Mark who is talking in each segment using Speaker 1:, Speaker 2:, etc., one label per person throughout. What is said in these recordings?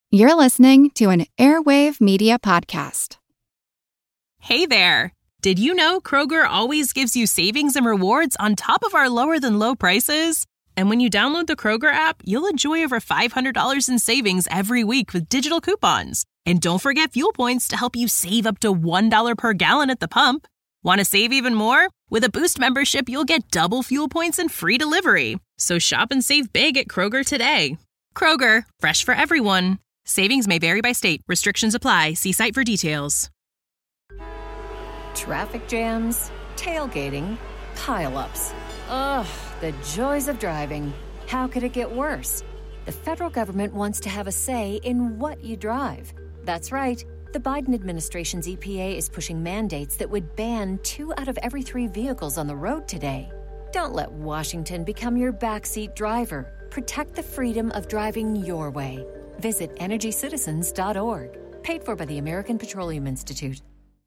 Speaker 1: You're listening to an Airwave Media Podcast.
Speaker 2: Hey there! Did you know Kroger always gives you savings and rewards on top of our lower-than-low prices? And when you download the Kroger app, you'll enjoy over $500 in savings every week with digital coupons. And don't forget fuel points to help you save up to $1 per gallon at the pump. Want to save even more? With a Boost membership, you'll get double fuel points and free delivery. So shop and save big at Kroger today. Kroger, fresh for everyone. Savings may vary by state. Restrictions apply. See site for details.
Speaker 3: Traffic jams, tailgating, pile-ups. Ugh, the joys of driving. How could it get worse? The federal government wants to have a say in what you drive. That's right. The Biden administration's EPA is pushing mandates that would ban 2 out of every 3 vehicles on the road today. Don't let Washington become your backseat driver. Protect the freedom of driving your way. Visit EnergyCitizens.org. Paid for by the American Petroleum Institute.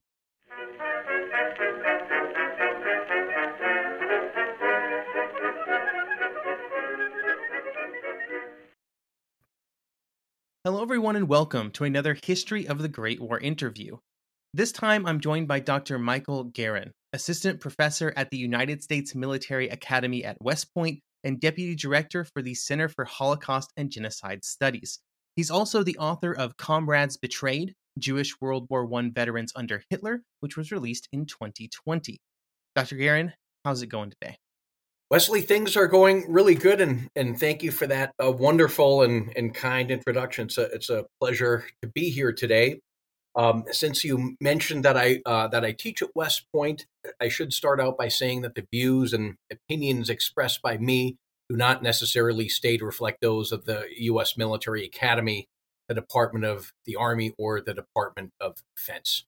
Speaker 4: Hello, everyone, and welcome to another History of the Great War interview. This time, I'm joined by Dr. Michael Garin, Assistant Professor at the United States Military Academy at West Point and Deputy Director for the Center for Holocaust and Genocide Studies. He's also the author of Comrades Betrayed, Jewish World War I Veterans Under Hitler, which was released in 2020. Dr. Garin, how's it going today?
Speaker 5: Wesley, things are going really good, and thank you for that wonderful and kind introduction. It's a pleasure to be here today. Since you mentioned that I teach at West Point, I should start out by saying that the views and opinions expressed by me do not necessarily state or reflect those of the U.S. Military Academy, the Department of the Army, or the Department of Defense.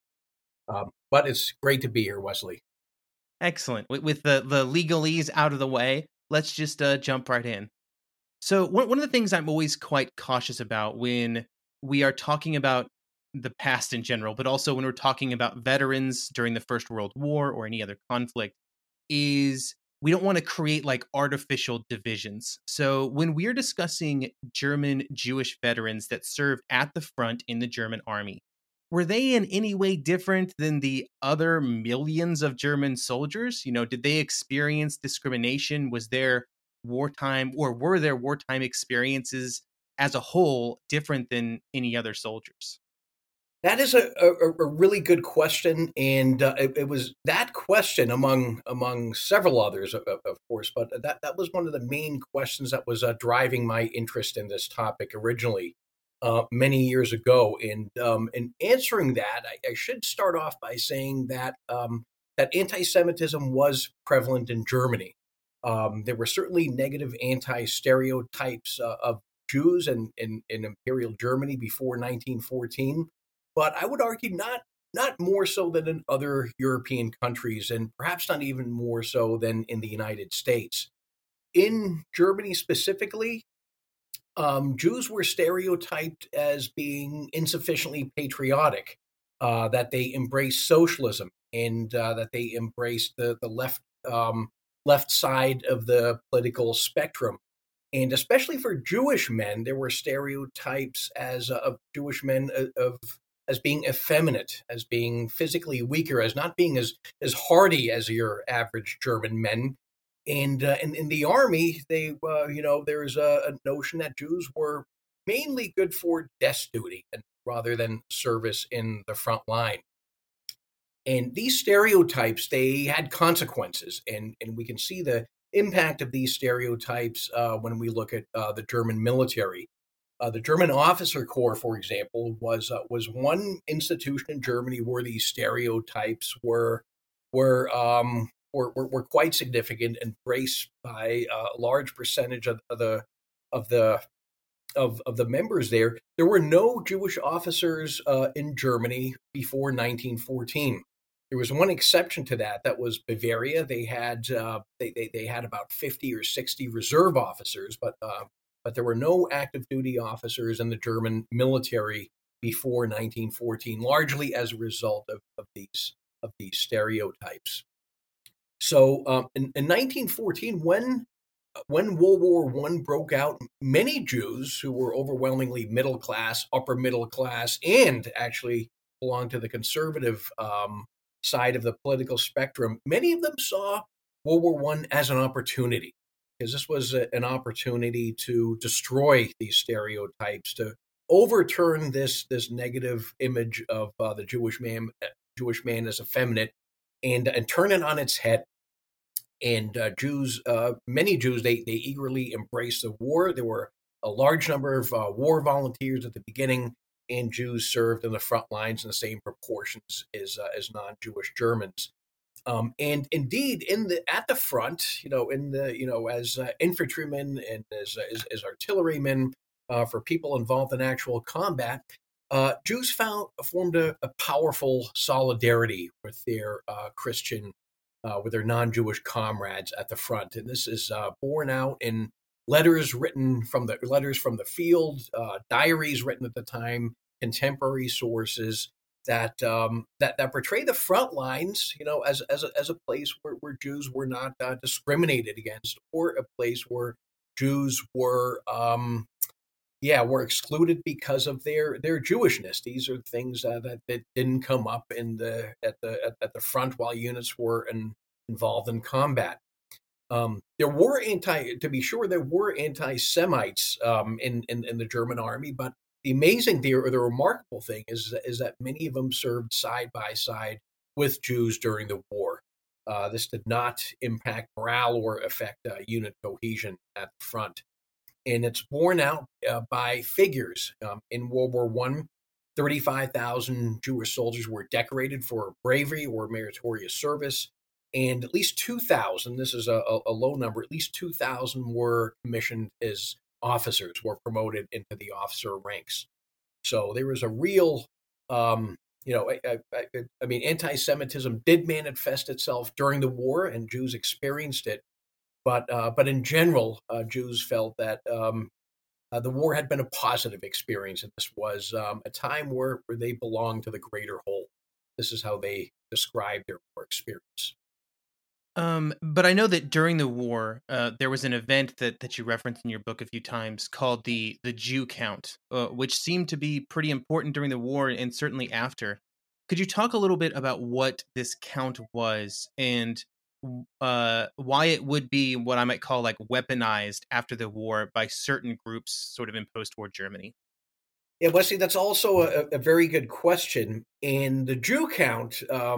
Speaker 5: But it's great to be here, Wesley.
Speaker 4: Excellent. With the legalese out of the way, let's just jump right in. So one of the things I'm always quite cautious about when we are talking about the past in general, but also when we're talking about veterans during the First World War or any other conflict, is we don't want to create like artificial divisions. So when we're discussing German Jewish veterans that served at the front in the German army, were they in any way different than the other millions of German soldiers? You know, did they experience discrimination? Was there wartime, or were there wartime experiences as a whole different than any other soldiers?
Speaker 5: That is a really good question, and it was that question among several others, of course, but that was one of the main questions that was driving my interest in this topic originally many years ago. And in answering that, I should start off by saying that that anti-Semitism was prevalent in Germany. There were certainly negative anti-stereotypes of Jews in Imperial Germany before 1914. But I would argue not more so than in other European countries, and perhaps not even more so than in the United States. In Germany specifically, Jews were stereotyped as being insufficiently patriotic, that they embraced socialism, and that they embraced the left side of the political spectrum. And especially for Jewish men, there were stereotypes of Jewish men as being effeminate, as being physically weaker, as not being as hardy as your average German men. And in the army, there's a notion that Jews were mainly good for desk duty rather than service in the front line. And these stereotypes, they had consequences, and we can see the impact of these stereotypes when we look at the German military. The German officer corps, for example, was one institution in Germany where these stereotypes were quite significant, embraced by a large percentage of the members there. There were no Jewish officers in Germany before 1914. There was one exception to that. That was Bavaria. They had they had about 50 or 60 reserve officers, but there were no active duty officers in the German military before 1914, largely as a result of these stereotypes. So in 1914, when when World War I broke out, many Jews who were overwhelmingly middle class, upper middle class, and actually belonged to the conservative side of the political spectrum, many of them saw World War I as an opportunity, because this was an opportunity to destroy these stereotypes, to overturn this negative image of the Jewish man as effeminate, and turn it on its head. And many Jews, they eagerly embraced the war. There were a large number of war volunteers at the beginning, and Jews served in the front lines in the same proportions as non-Jewish Germans. And indeed, at the front, as infantrymen and as artillerymen, for people involved in actual combat, Jews formed a powerful solidarity with their with their non-Jewish comrades at the front, and this is borne out in letters from the field, diaries written at the time, contemporary sources that portray the front lines, as a place where Jews were not discriminated against, or a place where Jews were excluded because of their Jewishness. These are things that didn't come up at the front while units were involved in combat. There were anti-Semites in the German army, but the amazing thing, or the remarkable thing, is that many of them served side by side with Jews during the war. This did not impact morale or affect unit cohesion at the front. And it's borne out by figures. In World War I, 35,000 Jewish soldiers were decorated for bravery or meritorious service, and at least 2,000, this is a low number, at least 2,000 were commissioned as officers, were promoted into the officer ranks. So there was a real, anti-Semitism did manifest itself during the war, and Jews experienced it. But in general, Jews felt that the war had been a positive experience, and this was a time where they belonged to the greater whole. This is how they described their war experience.
Speaker 4: But I know that during the war, there was an event that you referenced in your book a few times called the Jew Count, which seemed to be pretty important during the war and certainly after. Could you talk a little bit about what this count was and why it would be what I might call like weaponized after the war by certain groups sort of in post-war Germany?
Speaker 5: Yeah, Wesley, that's also a very good question. And the Jew Count,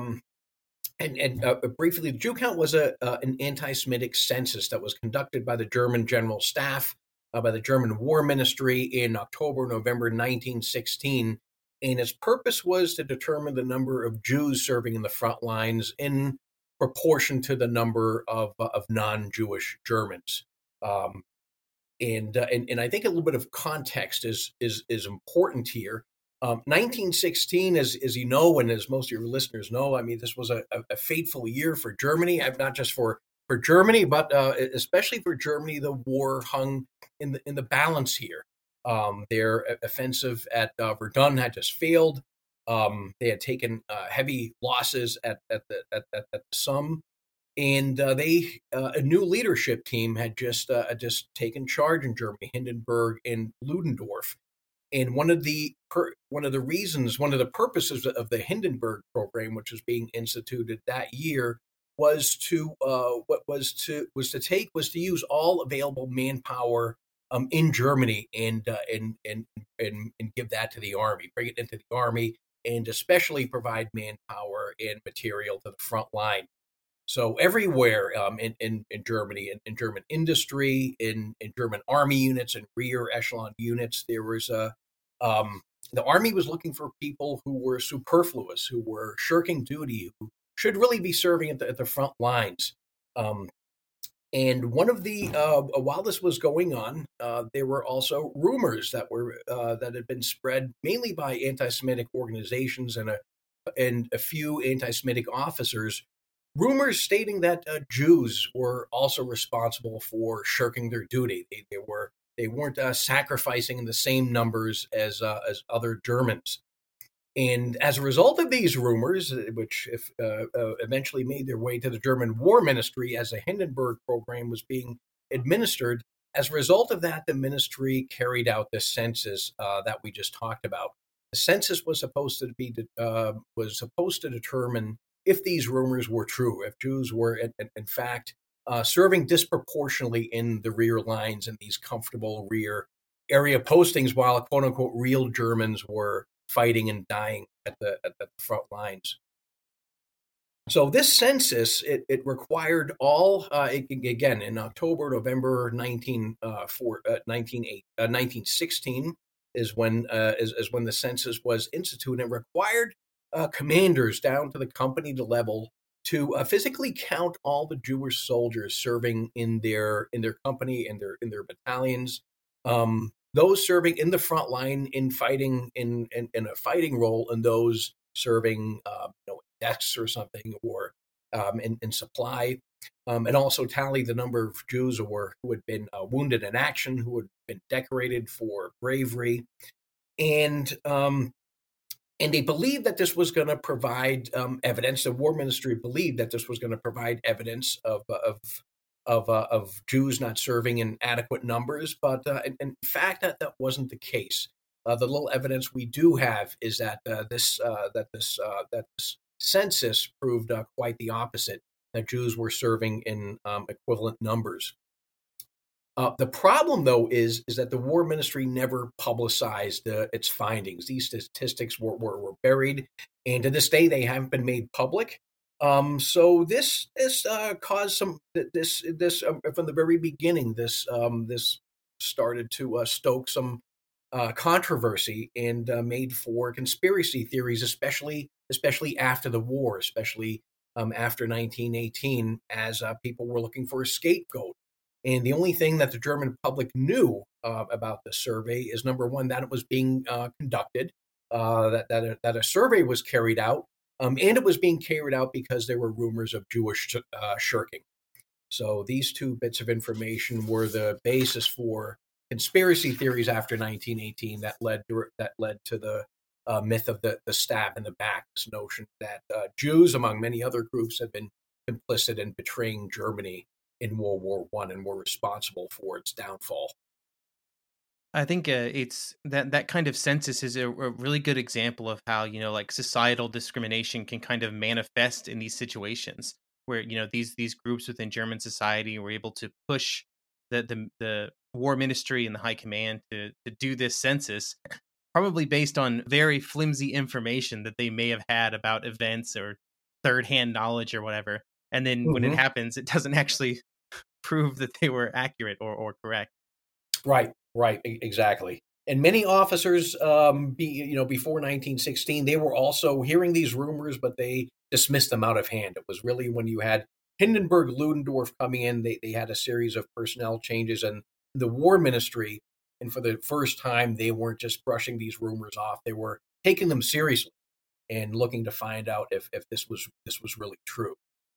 Speaker 5: briefly, the Jew Count was an anti-Semitic census that was conducted by the German General Staff, by the German War Ministry in November 1916. And its purpose was to determine the number of Jews serving in the front lines in proportion to the number of non-Jewish Germans. And I think a little bit of context is important here. 1916, as you know, and as most of your listeners know, I mean, this was a fateful year for Germany. Not just for Germany, but especially for Germany. The war hung in the balance here. Their offensive at Verdun had just failed. They had taken heavy losses at the Somme, and a new leadership team had just taken charge in Germany, Hindenburg and Ludendorff. And one of the purposes of the Hindenburg program, which was being instituted that year, was to use all available manpower in Germany and give that to the army, bring it into the army, and especially provide manpower and material to the front line. So everywhere in Germany, in German industry, in German army units and rear echelon units, there was the army was looking for people who were superfluous, who were shirking duty, who should really be serving at the front lines. And one of the while this was going on, there were also rumors that had been spread mainly by anti-Semitic organizations and a few anti-Semitic officers. Rumors stating that Jews were also responsible for shirking their duty. They weren't sacrificing in the same numbers as other Germans. And as a result of these rumors, which eventually made their way to the German War Ministry as the Hindenburg program was being administered. As a result of that, the ministry carried out the census that we just talked about. The census was supposed to determine if these rumors were true, if Jews were in fact serving disproportionately in the rear lines in these comfortable rear area postings, while quote unquote real Germans were fighting and dying at the front lines. So this census, it required all, again, in October, November 1916 is when the census was instituted. It required commanders down to the company level to physically count all the Jewish soldiers serving in their company, in their battalions, those serving in the front line in fighting in a fighting role, and those serving desks or something, or in supply, and also tally the number of Jews who had been wounded in action, who had been decorated for bravery, and they believed that this was going to provide evidence. The War Ministry believed that this was going to provide evidence of Jews not serving in adequate numbers, but in fact, that wasn't the case. The little evidence we do have is that this census proved quite the opposite, that Jews were serving in equivalent numbers. The problem, though, is that the War Ministry never publicized its findings. These statistics were buried, and to this day, they haven't been made public. So this caused some this from the very beginning. This started to stoke some controversy and made for conspiracy theories, especially after the war, especially after 1918, as people were looking for a scapegoat. And the only thing that the German public knew about the survey is, number one, that it was being conducted, that a survey was carried out, and it was being carried out because there were rumors of Jewish shirking. So these two bits of information were the basis for conspiracy theories after 1918 that led to the myth of the stab in the back, this notion that Jews, among many other groups, had been complicit in betraying Germany in World War I and were responsible for its downfall.
Speaker 4: I think it's that kind of census is a really good example of how, like societal discrimination can kind of manifest in these situations where, these groups within German society were able to push the War Ministry and the High Command to do this census, probably based on very flimsy information that they may have had about events or third-hand knowledge or whatever. And then when it happens, it doesn't actually prove that they were accurate or correct.
Speaker 5: Right, exactly. And many officers, before 1916, they were also hearing these rumors, but they dismissed them out of hand. It was really when you had Hindenburg, Ludendorff coming in, they had a series of personnel changes, and the War Ministry, and for the first time, they weren't just brushing these rumors off. They were taking them seriously and looking to find out if this was really true.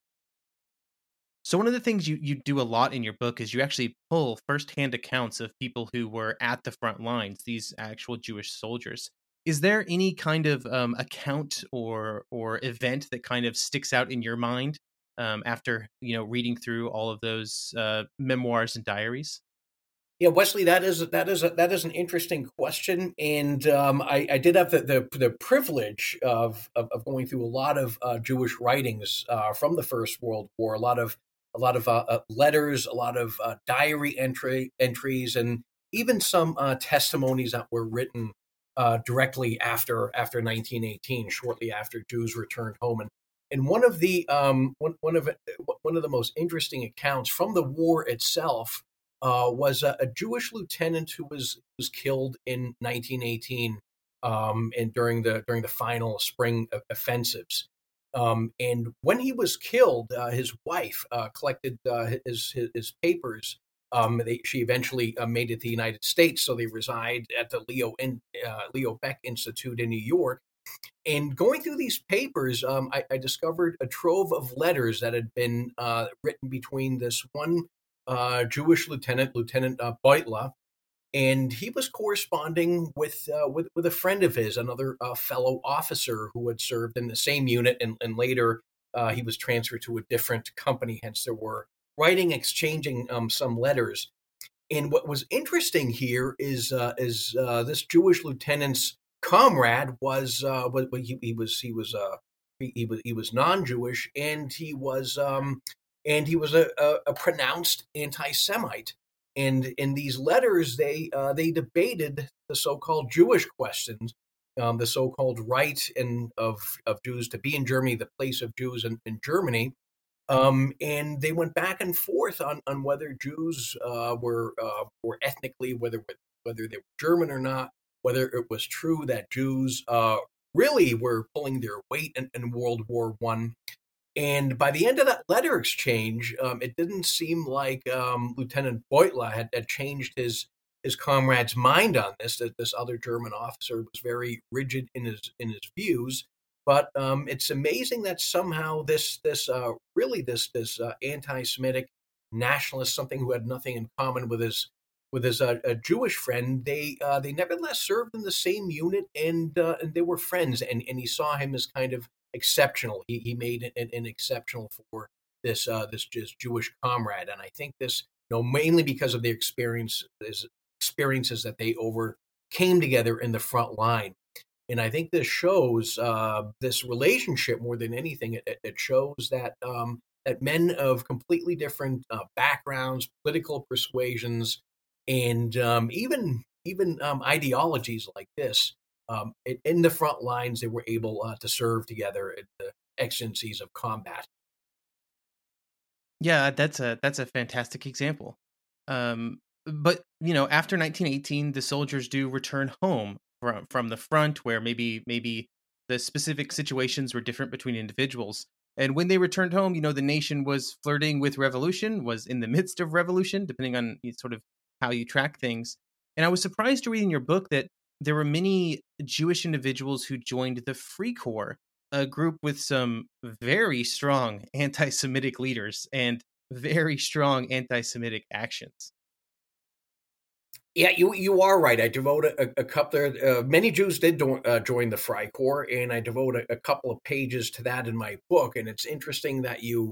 Speaker 4: So one of the things you do a lot in your book is you actually pull firsthand accounts of people who were at the front lines, these actual Jewish soldiers. Is there any kind of account or event that kind of sticks out in your mind after reading through all of those memoirs and diaries?
Speaker 5: Yeah, Wesley, that is an interesting question, and I did have the privilege of going through a lot of Jewish writings from the First World War, a lot of letters, a lot of diary entries, and even some testimonies that were written directly after 1918, shortly after Jews returned home. And one of the most interesting accounts from the war itself was a Jewish lieutenant who was killed in 1918 and during the final spring offensives. And when he was killed, his wife collected his papers. She eventually made it to the United States, so they reside at the Leo Baeck Institute in New York. And going through these papers, I discovered a trove of letters that had been written between this one Jewish Lieutenant Beutler, and he was corresponding with a friend of his, another fellow officer who had served in the same unit, and later he was transferred to a different company. Hence, there were writing, exchanging some letters. And what was interesting here is this Jewish lieutenant's comrade was he was non-Jewish, and he was a pronounced anti-Semite. And in these letters, they debated the so-called Jewish questions, the so-called right of Jews to be in Germany, the place of Jews in Germany. And they went back and forth on whether Jews were ethnically, whether they were German or not, whether it was true that Jews really were pulling their weight in World War I. And by the end of that letter exchange, it didn't seem like Lieutenant Beutler had changed his comrade's mind on this. That this other German officer was very rigid in his views. But it's amazing that somehow this anti-Semitic nationalist, something who had nothing in common with his a Jewish friend, they nevertheless served in the same unit, and they were friends, and he saw him as kind of exceptional. He made an exceptional for this Jewish comrade, and I think this, mainly because of the experiences that they overcame together in the front line. And I think this shows this relationship more than anything. It shows that that men of completely different backgrounds, political persuasions, and even ideologies like this, in the front lines, they were able to serve together at the exigencies of combat.
Speaker 4: Yeah, that's a fantastic example. But after 1918, the soldiers do return home from the front, where maybe the specific situations were different between individuals. And when they returned home, the nation was flirting with revolution, was in the midst of revolution, depending on sort of how you track things. And I was surprised to read in your book that there were many Jewish individuals who joined the Freikorps, a group with some very strong anti-Semitic leaders and very strong anti-Semitic actions.
Speaker 5: Yeah, you are right. I devote a couple. Many Jews did join the Freikorps, and I devote a couple of pages to that in my book. And it's interesting that you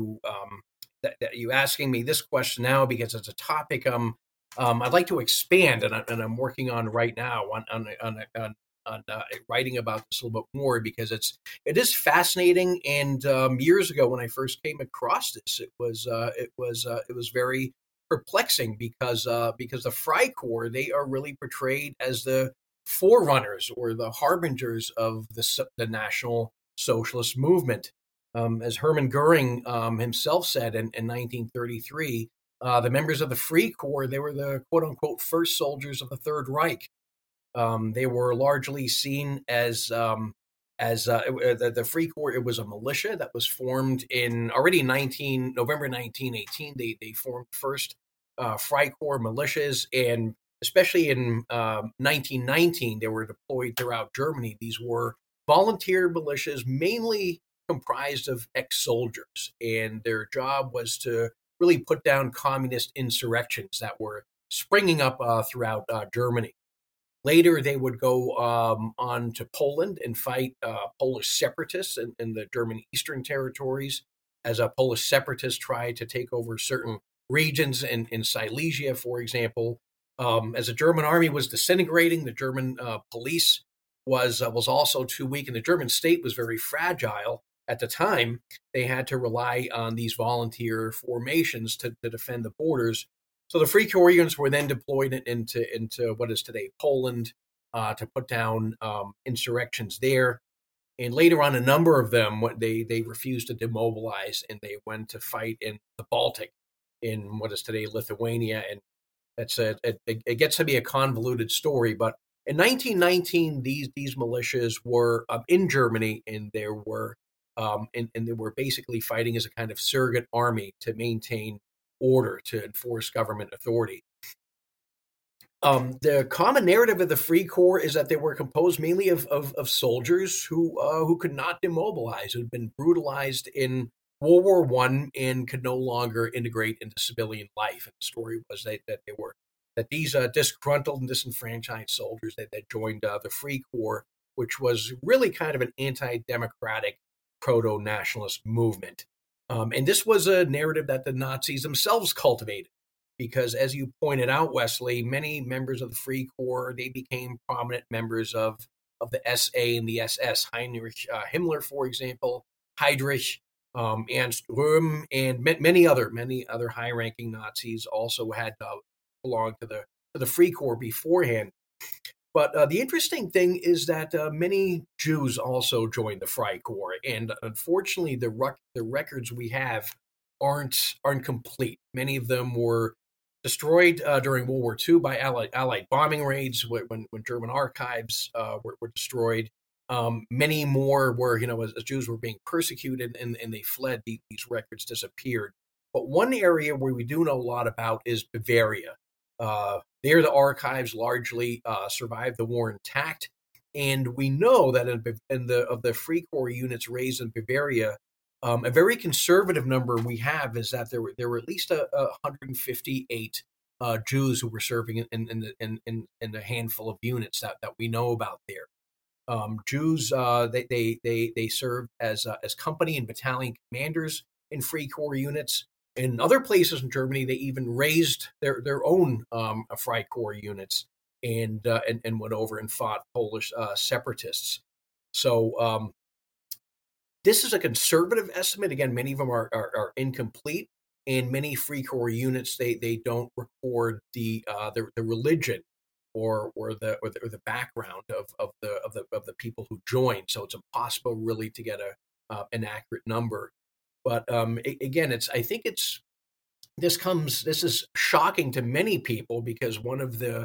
Speaker 5: asking me this question now, because it's a topic I'd like to expand, and I'm working on right now on writing about this a little bit more, because it is fascinating. And years ago, when I first came across this, it was very perplexing, because the Freikorps, they are really portrayed as the forerunners or the harbingers of the National Socialist movement. As Hermann Goering himself said in 1933, the members of the Freikorps, they were the quote-unquote first soldiers of the Third Reich. They were largely seen as the Freikorps. It was a militia that was formed in already November 1918. They formed first Freikorps militias, and especially in 1919, they were deployed throughout Germany. These were volunteer militias, mainly comprised of ex-soldiers, and their job was to really put down communist insurrections that were springing up throughout Germany. Later, they would go on to Poland and fight Polish separatists in the German Eastern territories, as Polish separatists tried to take over certain regions in Silesia, for example. As the German army was disintegrating, the German police was also too weak, and the German state was very fragile. At the time, they had to rely on these volunteer formations to defend the borders. So the Freikorps units were then deployed into what is today Poland to put down insurrections there. And later on, a number of them, they refused to demobilize, and they went to fight in the Baltic, in what is today Lithuania. And it gets to be a convoluted story. But in 1919, these militias were in Germany, and they were basically fighting as a kind of surrogate army to maintain order, to enforce government authority. The common narrative of the Freikorps is that they were composed mainly of soldiers who could not demobilize, who had been brutalized in World War I and could no longer integrate into civilian life. And the story was that these disgruntled and disenfranchised soldiers that joined the Freikorps, which was really kind of an anti-democratic proto-nationalist movement. And this was a narrative that the Nazis themselves cultivated, because as you pointed out, Wesley, many members of the Free Corps, they became prominent members of the SA and the SS. Heinrich Himmler, for example, Heydrich, Ernst Röhm, and many other high-ranking Nazis also had belonged to the Free Corps beforehand. But the interesting thing is that many Jews also joined the Freikorps, and unfortunately, the records we have aren't complete. Many of them were destroyed during World War II by Allied bombing raids when German archives were destroyed. Many more were, as Jews were being persecuted and they fled, these records disappeared. But one area where we do know a lot about is Bavaria. There, the archives largely survived the war intact, and we know that of the Free Corps units raised in Bavaria, a very conservative number we have is that there were at least 158 Jews who were serving in a handful of units that we know about there. Jews they served as company and battalion commanders in Free Corps units. In other places in Germany, they even raised their own Freikorps units and went over and fought Polish separatists. So this is a conservative estimate. Again, many of them are incomplete, and many Free Corps units they don't record the religion or the background of the people who joined. So it's impossible really to get an accurate number. But again, this is shocking to many people, because one of the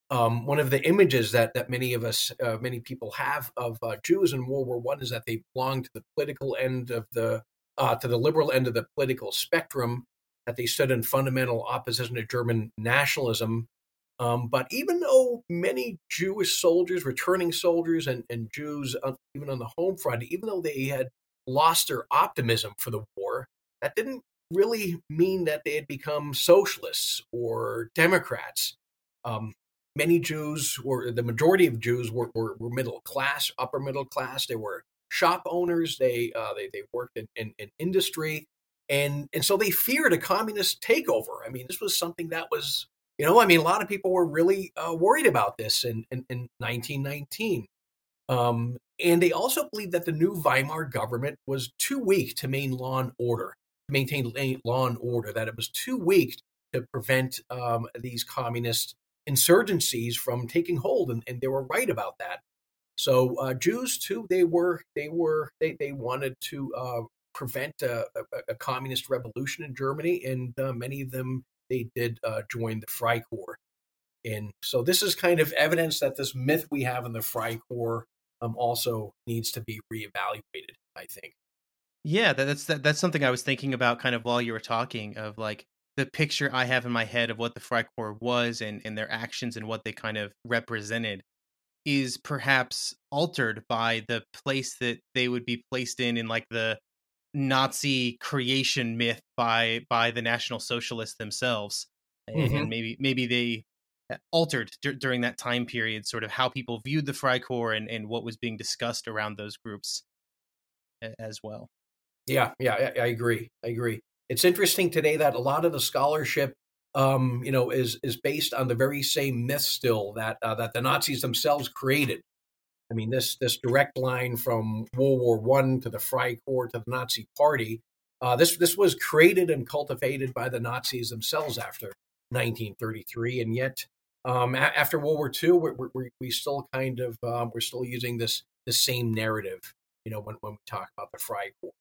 Speaker 5: images that many people have of Jews in World War I is that they belonged to the political end of to the liberal end of the political spectrum, that they stood in fundamental opposition to German nationalism. But even though many Jewish soldiers, returning soldiers, and Jews even on the home front, even though they had lost their optimism for the war, that didn't really mean that they had become socialists or Democrats. Many Jews the majority of Jews were middle class, upper middle class. They were shop owners. They worked in industry, and so they feared a communist takeover. I mean, this was something that was, a lot of people were really worried about this in 1919. And they also believed that the new Weimar government was too weak to maintain law and order, that it was too weak to prevent these communist insurgencies from taking hold, and they were right about that. So Jews too, they wanted to prevent a communist revolution in Germany, and many of them they did join the Freikorps. And so this is kind of evidence that this myth we have in the Freikorps also needs to be reevaluated, I think.
Speaker 4: Yeah, that's something I was thinking about kind of while you were talking, of like the picture I have in my head of what the Freikorps was and their actions and what they kind of represented is perhaps altered by the place that they would be placed in like the Nazi creation myth by the National Socialists themselves. Mm-hmm. And maybe they altered during that time period sort of how people viewed the Freikorps and what was being discussed around those groups as well.
Speaker 5: Yeah, I agree. It's interesting today that a lot of the scholarship, is based on the very same myth still that the Nazis themselves created. I mean, this direct line from World War I to the Freikorps to the Nazi Party, this was created and cultivated by the Nazis themselves after 1933, and yet after World War II, we still kind of we're still using the same narrative, when we talk about the Freikorps.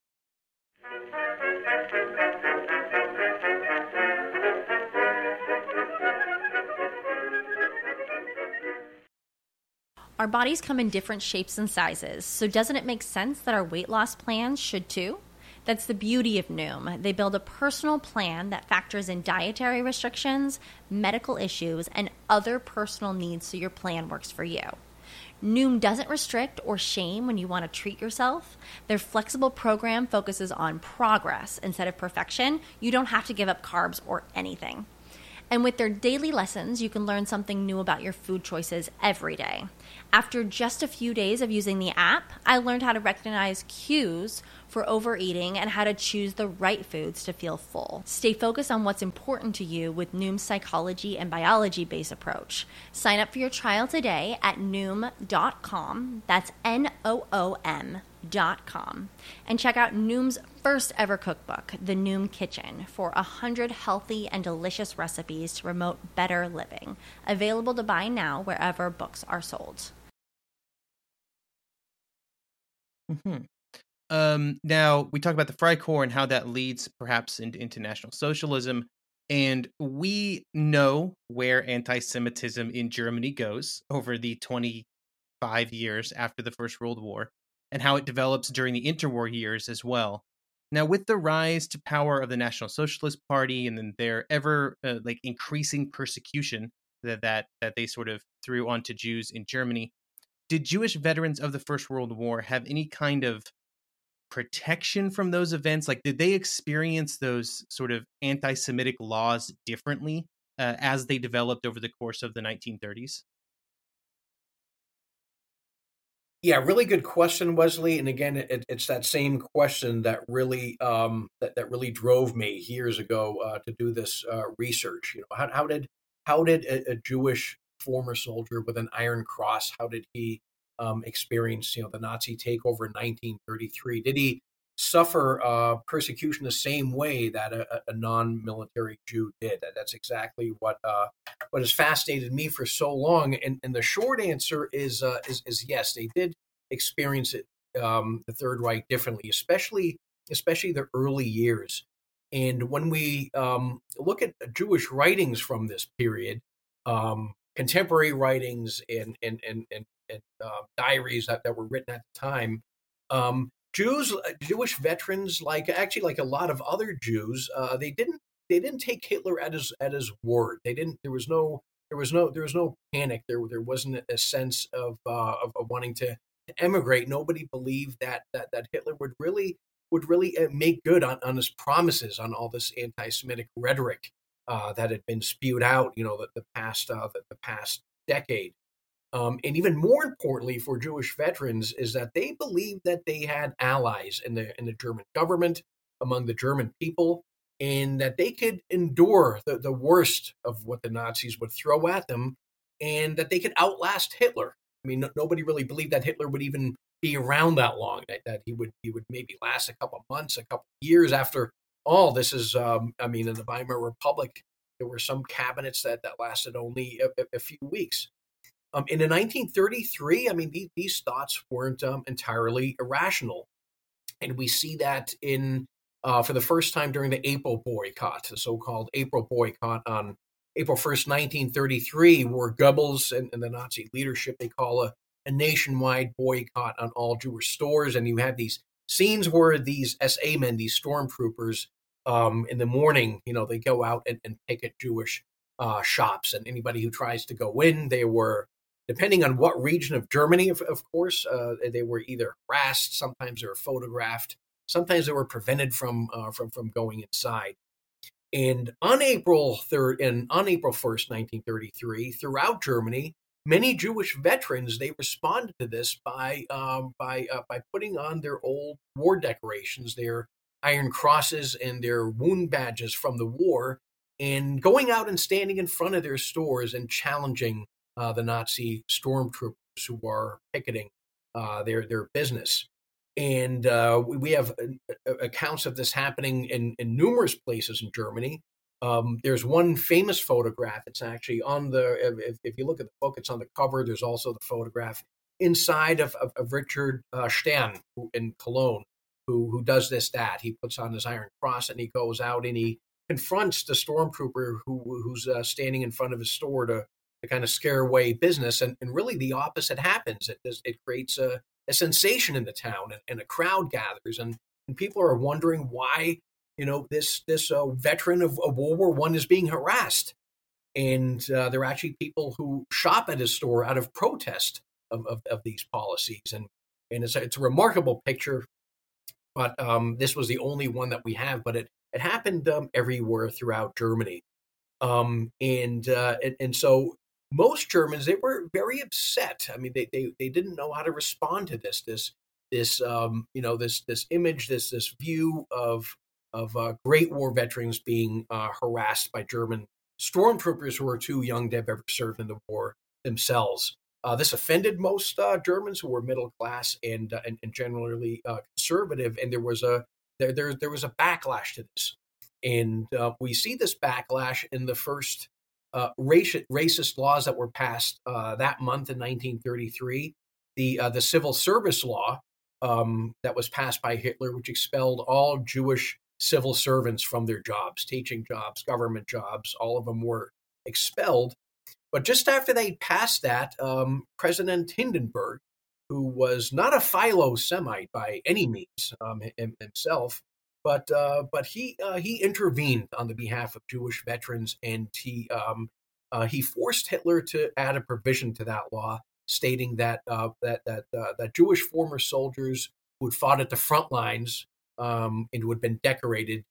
Speaker 6: Our bodies come in different shapes and sizes, so doesn't it make sense that our weight loss plans should too? That's the beauty of Noom. They build a personal plan that factors in dietary restrictions, medical issues, and other personal needs so your plan works for you. Noom doesn't restrict or shame when you want to treat yourself. Their flexible program focuses on progress instead of perfection. You don't have to give up carbs or anything. And with their daily lessons, you can learn something new about your food choices every day. After just a few days of using the app, I learned how to recognize cues for overeating and how to choose the right foods to feel full. Stay focused on what's important to you with Noom's psychology and biology-based approach. Sign up for your trial today at Noom.com. That's Noom.com. And check out Noom's first ever cookbook, The Noom Kitchen, for 100 healthy and delicious recipes to promote better living. Available to buy now wherever books are sold.
Speaker 4: Now, we talk about the Freikorps and how that leads perhaps into National Socialism. And we know where anti-Semitism in Germany goes over the 25 years after the First World War, and how it develops during the interwar years as well. Now, with the rise to power of the National Socialist Party and then their ever increasing persecution that they sort of threw onto Jews in Germany, did Jewish veterans of the First World War have any kind of protection from those events? Like, did they experience those sort of anti-Semitic laws differently as they developed over the course of the 1930s?
Speaker 5: Yeah, really good question, Wesley. And again, it's that same question that really that really drove me years ago to do this research. You know, how did a Jewish former soldier with an Iron Cross, how did he experience, the Nazi takeover in 1933? Did he suffer persecution the same way that a non-military Jew did? That's exactly what has fascinated me for so long. And the short answer is yes, they did experience it, the Third Reich, differently, especially the early years. And when we look at Jewish writings from this period, contemporary writings and diaries that were written at the time, Jewish veterans, like a lot of other Jews, they didn't take Hitler at his word. They didn't. There was no panic. There wasn't a sense of wanting to emigrate. Nobody believed that Hitler would really make good on his promises, on all this anti-Semitic rhetoric that had been spewed out, the past decade. And even more importantly for Jewish veterans is that they believed that they had allies in the German government, among the German people, and that they could endure the worst of what the Nazis would throw at them, and that they could outlast Hitler. I mean, nobody really believed that Hitler would even be around that long, that he would maybe last a couple of months, a couple of years. After all, this is, in the Weimar Republic, there were some cabinets that lasted only a few weeks. In 1933, these thoughts weren't entirely irrational. And we see that for the first time during the April boycott, the so-called April boycott on April 1st, 1933, where Goebbels and the Nazi leadership, they call a nationwide boycott on all Jewish stores. And you have these scenes where these SA men, these stormtroopers, in the morning, they go out and picket Jewish shops. And anybody who tries to go in, they were, depending on what region of Germany, of course, they were either harassed, sometimes they were photographed, sometimes they were prevented from going inside. And on April 3rd and on April 1st, 1933, throughout Germany, many Jewish veterans, they responded to this by putting on their old war decorations, their Iron Crosses and their wound badges from the war, and going out and standing in front of their stores and challenging the Nazi stormtroopers who are picketing their business. And we have accounts of this happening in numerous places in Germany. There's one famous photograph. It's actually on if you look at the book, it's on the cover. There's also the photograph inside of Richard Stern in Cologne, who does that. He puts on his Iron Cross and he goes out and he confronts the stormtrooper who's standing in front of his store to kind of scare away business. And really the opposite happens. It creates a sensation in the town, and a crowd gathers, and people are wondering why, this veteran of World War I is being harassed. And there are actually people who shop at his store out of protest of these policies. And it's a remarkable picture, but this was the only one that we have, but it happened everywhere throughout Germany. And so most Germans, they were very upset. I mean, they didn't know how to respond to this image, this view of Great War veterans being harassed by German stormtroopers who were too young to have ever served in the war themselves. This offended most Germans who were middle class and generally conservative, and there was a backlash to this. And we see this backlash in the first racist laws that were passed that month in 1933. The Civil Service Law that was passed by Hitler, which expelled all Jewish civil servants from their jobs, teaching jobs, government jobs. All of them were expelled. But just after they passed that, President Hindenburg, who was not a Philo-Semite by any means himself, but he intervened on the behalf of Jewish veterans, and he forced Hitler to add a provision to that law, stating that Jewish former soldiers who had fought at the front lines and who had been decorated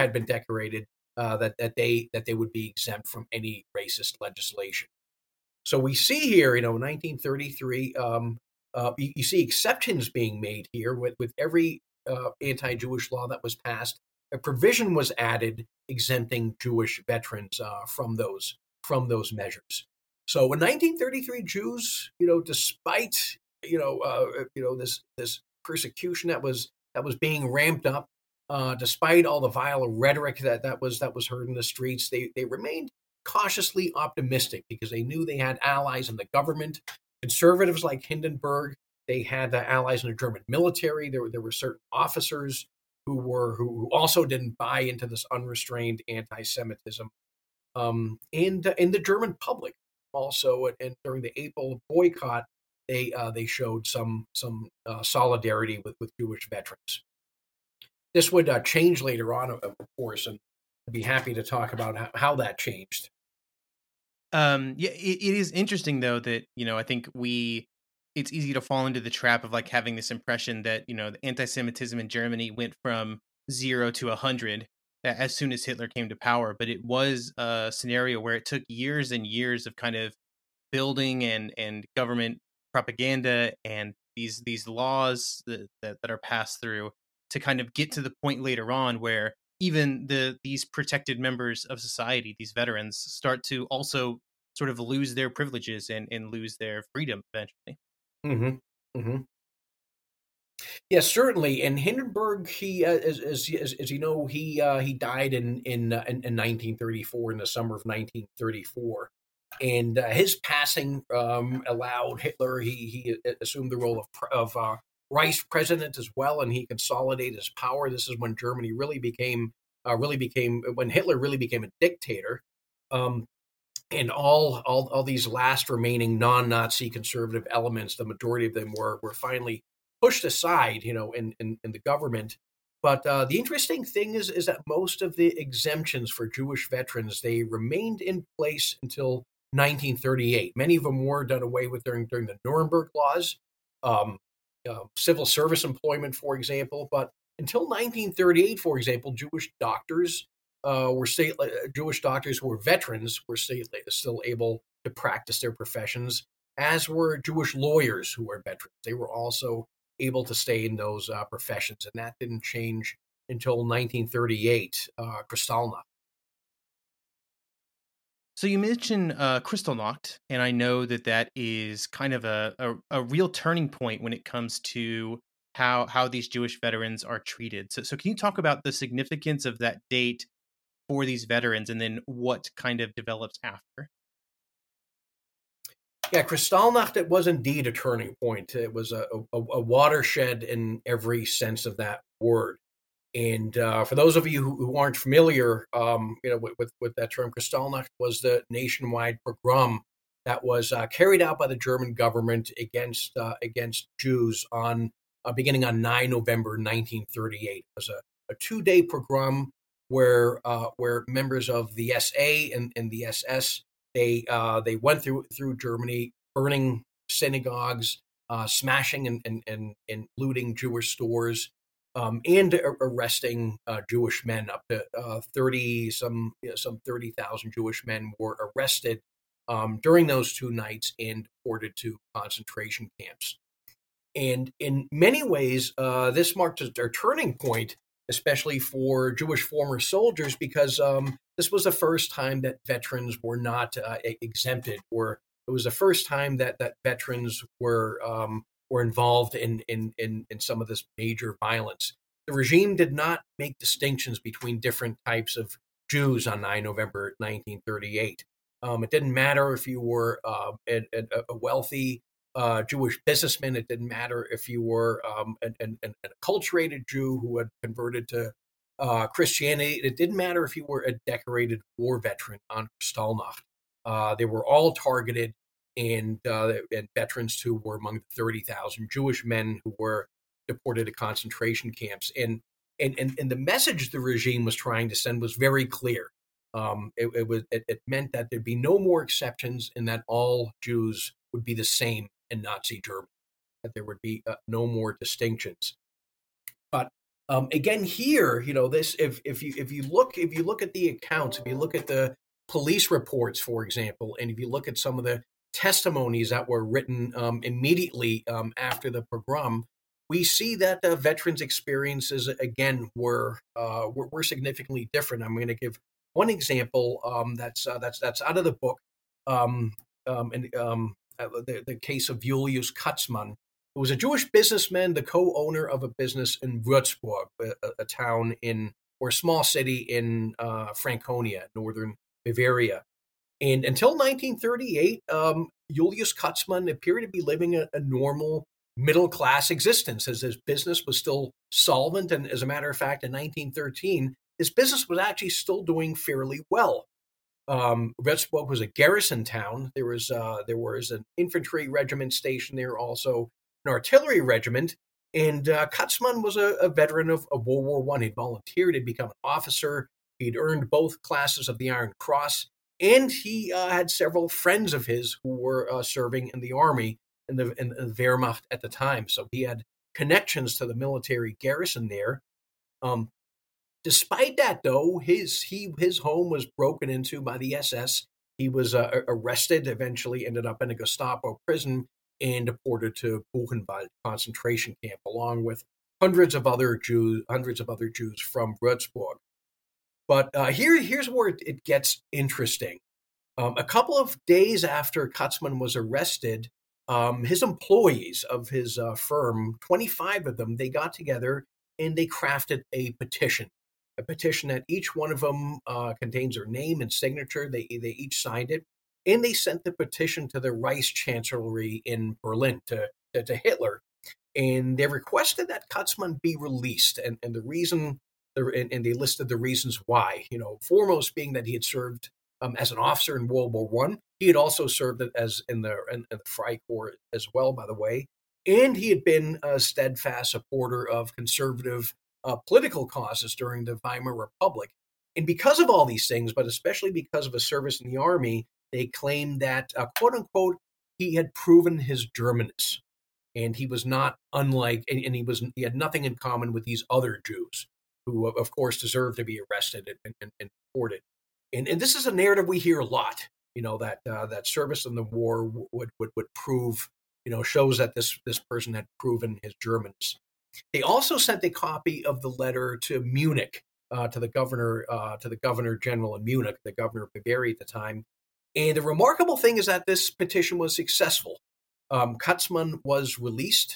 Speaker 5: that they would be exempt from any racist legislation. So we see here, 1933, you see exceptions being made here with every anti-Jewish law that was passed. A provision was added exempting Jewish veterans from those measures. So in 1933, Jews, despite this persecution that was being ramped up, despite all the vile rhetoric that was heard in the streets, they remained cautiously optimistic because they knew they had allies in the government, conservatives like Hindenburg. They had allies in the German military. There were certain officers who also didn't buy into this unrestrained anti-Semitism, and the German public also. And during the April boycott, they showed some solidarity with Jewish veterans. This would change later on, of course, and I'd be happy to talk about how that changed.
Speaker 4: It is interesting though that I think it's easy to fall into the trap of like having this impression that the anti-Semitism in Germany went from 0 to 100 as soon as Hitler came to power, but it was a scenario where it took years and years of kind of building and government propaganda and these laws that are passed through to kind of get to the point later on where even these protected members of society, these veterans, start to also sort of lose their privileges and lose their freedom eventually.
Speaker 5: Mm-hmm. Mm-hmm. Yes, certainly. And Hindenburg, he, as you know, he died in 1934, in the summer of 1934, and his passing allowed Hitler. He assumed the role of vice president as well, and he consolidated his power. This is when Germany really became when Hitler really became a dictator. And all these last remaining non-Nazi conservative elements, the majority of them were finally pushed aside, in the government. But the interesting thing is that most of the exemptions for Jewish veterans, they remained in place until 1938. Many of them were done away with during the Nuremberg laws, civil service employment, for example. But until 1938, for example, Jewish doctors who were veterans were still able to practice their professions, as were Jewish lawyers who were veterans. They were also able to stay in those professions, and that didn't change until 1938, Kristallnacht.
Speaker 4: So you mentioned Kristallnacht, and I know that is kind of a real turning point when it comes to how these Jewish veterans are treated. So can you talk about the significance of that date for these veterans, and then what kind of develops after?
Speaker 5: Yeah, Kristallnacht, it was indeed a turning point. It was a watershed in every sense of that word. And for those of you who aren't familiar, with that term, Kristallnacht was the nationwide pogrom that was carried out by the German government against Jews beginning on 9 November 1938. It was a 2-day pogrom where members of the SA and the SS they went through Germany, burning synagogues, smashing and looting Jewish stores, and arresting Jewish men. Up to some 30,000 Jewish men were arrested during those 2 nights and deported to concentration camps. And in many ways, this marked a turning point, especially for Jewish former soldiers, because this was the first time that veterans were not exempted, or it was the first time that veterans were involved in some of this major violence. The regime did not make distinctions between different types of Jews on 9 November 1938. It didn't matter if you were a wealthy Jewish businessman. It didn't matter if you were an acculturated Jew who had converted to Christianity. It didn't matter if you were a decorated war veteran on Kristallnacht. They were all targeted, and veterans too were among the 30,000 Jewish men who were deported to concentration camps. And the message the regime was trying to send was very clear. It meant that there'd be no more exceptions, and that all Jews would be the same in Nazi Germany, that there would be no more distinctions. But again, here, this if you look at the accounts, if you look at the police reports, for example, and if you look at some of the testimonies that were written immediately after the pogrom, we see that veterans' experiences again were significantly different. I'm going to give one example that's out of the book, the case of Julius Katzmann, who was a Jewish businessman, the co-owner of a business in Würzburg, a town or a small city in Franconia, northern Bavaria. And until 1938, Julius Katzmann appeared to be living a normal middle-class existence, as his business was still solvent. And as a matter of fact, in 1913, his business was actually still doing fairly well. Würzburg was a garrison town. There was an infantry regiment stationed there, also an artillery regiment. And Katzmann was a veteran of World War I. He'd volunteered to become an officer. He'd earned both classes of the Iron Cross, and he had several friends of his who were serving in the army in the Wehrmacht at the time. So he had connections to the military garrison there. Despite that, though, his home was broken into by the SS. He was arrested, eventually ended up in a Gestapo prison, and deported to Buchenwald concentration camp, along with hundreds of other Jews from Würzburg. But here's where it gets interesting. A couple of days after Katzmann was arrested, his employees of his firm, 25 of them, they got together and they crafted a petition that each one of them contains their name and signature. They each signed it, and they sent the petition to the Reichschancellery in Berlin, to Hitler, and they requested that Katzmann be released, and the reason, and they listed the reasons why. Foremost being that he had served as an officer in World War I. He had also served as in the Freikorps as well, by the way, and he had been a steadfast supporter of conservative political causes during the Weimar Republic. And because of all these things, but especially because of his service in the army, they claimed that, quote unquote, he had proven his Germanness, and he was not unlike, and he had nothing in common with these other Jews who, of course, deserved to be arrested and deported. And this is a narrative we hear a lot. That service in the war would prove, shows that this person had proven his Germanness. They also sent a copy of the letter to Munich, to the governor general in Munich, the governor of Bavaria at the time. And the remarkable thing is that this petition was successful. Katzmann was released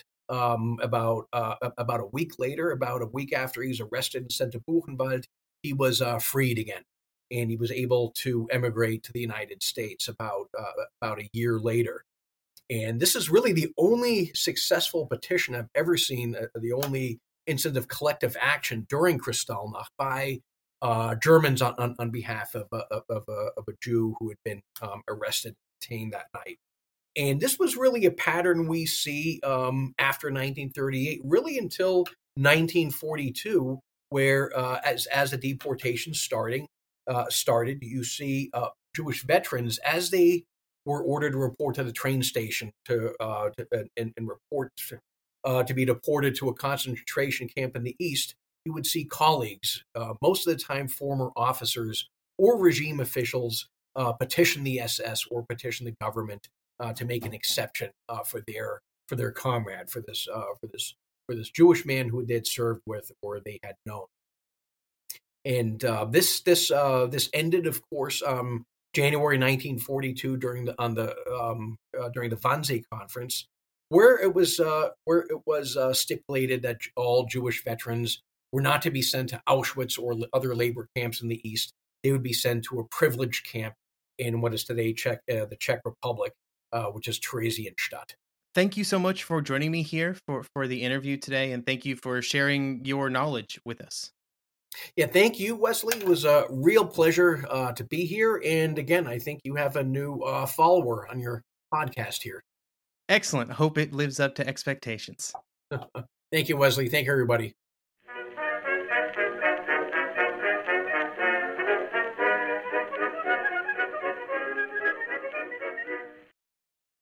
Speaker 5: about a week later, about a week after he was arrested and sent to Buchenwald. He was freed again, and he was able to emigrate to the United States about a year later. And this is really the only successful petition I've ever seen, the only incident of collective action during Kristallnacht by Germans on behalf of a Jew who had been arrested and detained that night. And this was really a pattern we see after 1938, really until 1942, where as the deportation started, you see Jewish veterans, as they were ordered to report to the train station and report to be deported to a concentration camp in the East, he would see colleagues, most of the time former officers or regime officials, petition the SS or petition the government to make an exception for their comrade, for this Jewish man who they had served with or they had known. And this ended, of course, January 1942 during the Wannsee Conference, where it was stipulated that all Jewish veterans were not to be sent to Auschwitz or other labor camps in the East. They would be sent to a privileged camp in what is today the Czech Republic, which is Theresienstadt.
Speaker 4: Thank you so much for joining me here for the interview today, and thank you for sharing your knowledge with us.
Speaker 5: Yeah, thank you, Wesley. It was a real pleasure to be here. And again, I think you have a new follower on your podcast here.
Speaker 4: Excellent. Hope it lives up to expectations.
Speaker 5: Thank you, Wesley. Thank you, everybody.